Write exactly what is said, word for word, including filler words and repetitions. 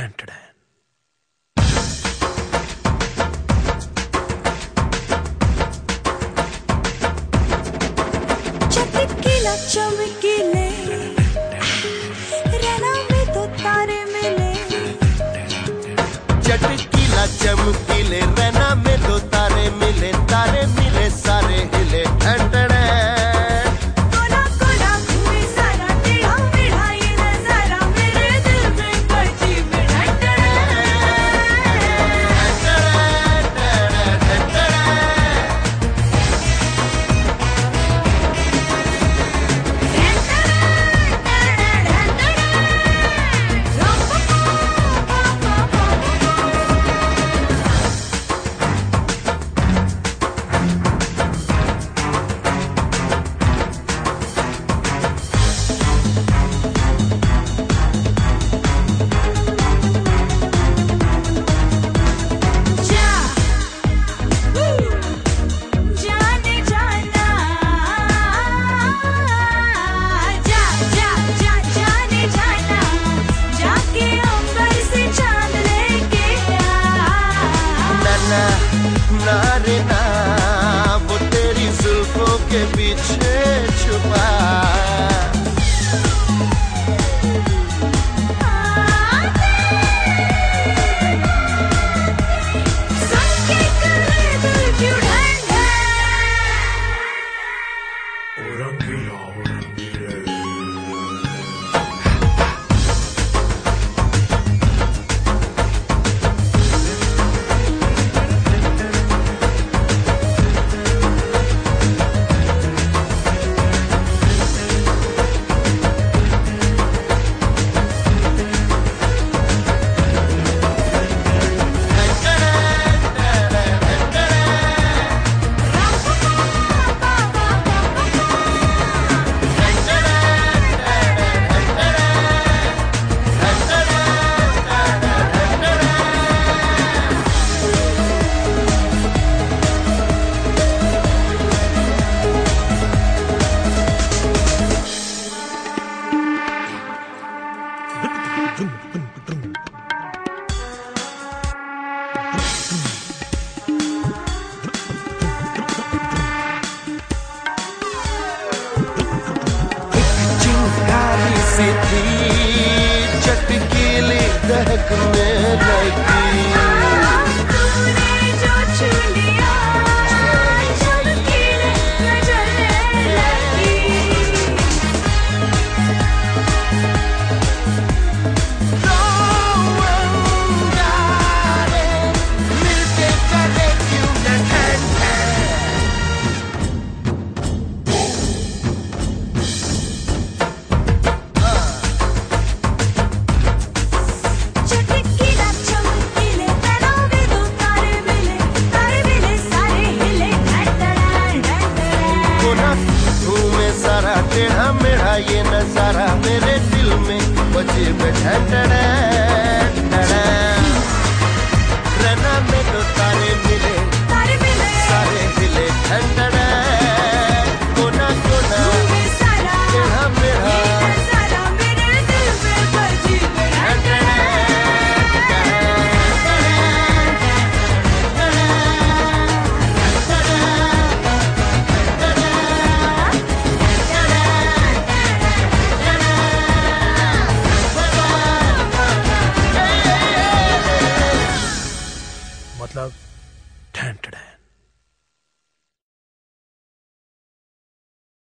चटकीला चमकीले रैना में तो तारे मिले, चटकीला चमकीले रैना में तो तारे मिले, तारे मिले सारे हिले ठंडड़े। कोना कोना घूमे सारा टेढ़ा मेढ़ा ये नजारा, मेरे दिल में बजी में ठंडड़े। नारे ना वो तेरी जुल्फों के पीछे छुपा, सी थी चटकीली दहक में लगी, तूने जो छू लिया चमकीले नजर लगी। मिलके चले क्यों न सारा टेढ़ा मेढ़ा ये नजारा, मेरे दिल में बजे बैठा रैना में तो तारे मिले, तारे मिले सारे हिले ठंडड़े। कोना कोना टेढ़ा मेढ़ा ये नजारा, मेरे दिल में बजी में मतलब ठंड है।